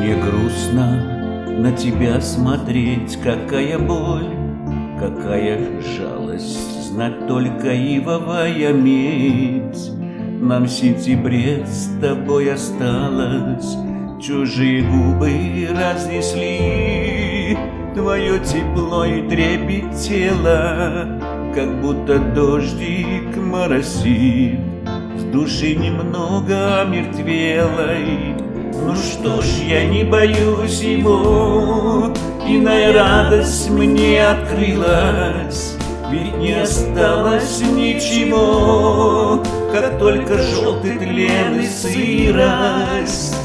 Мне грустно на тебя смотреть, какая боль, какая жалость, знать только ивовая медь. Нам в сентябре с тобой осталось, чужие губы разнесли твое тепло и трепет тела, как будто дождик моросит, с души немного омертвелой. Ну что ж, я не боюсь его, иная радость мне открылась, ведь не осталось ничего, как только желтый тлен и сырость.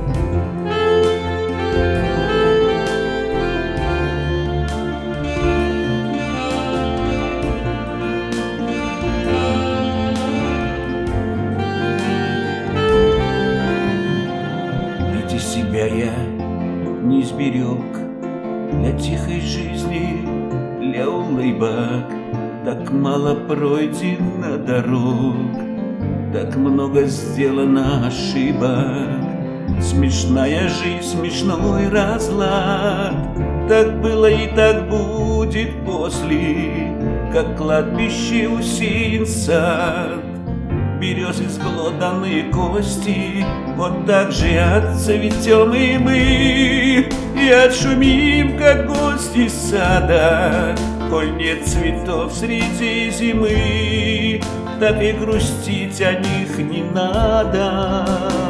Ведь из себя я не сберег для тихой жизни, для улыбок. Так мало пройдено дорог, так много сделано ошибок. Смешная жизнь, смешной разлад, так было и так будет после, как кладбище усеян сад. Березы сглоданные кости, вот так же отцветем и мы, и отшумим, как гости сада. Коль нет цветов среди зимы, так и грустить о них не надо.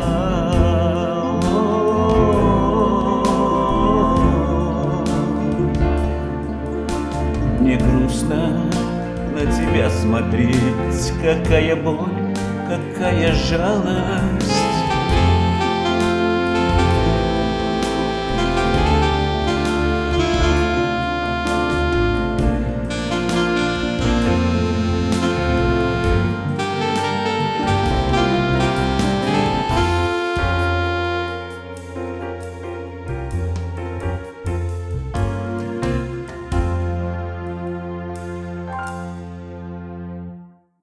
Мне грустно на тебя смотреть, какая боль, какая жалость.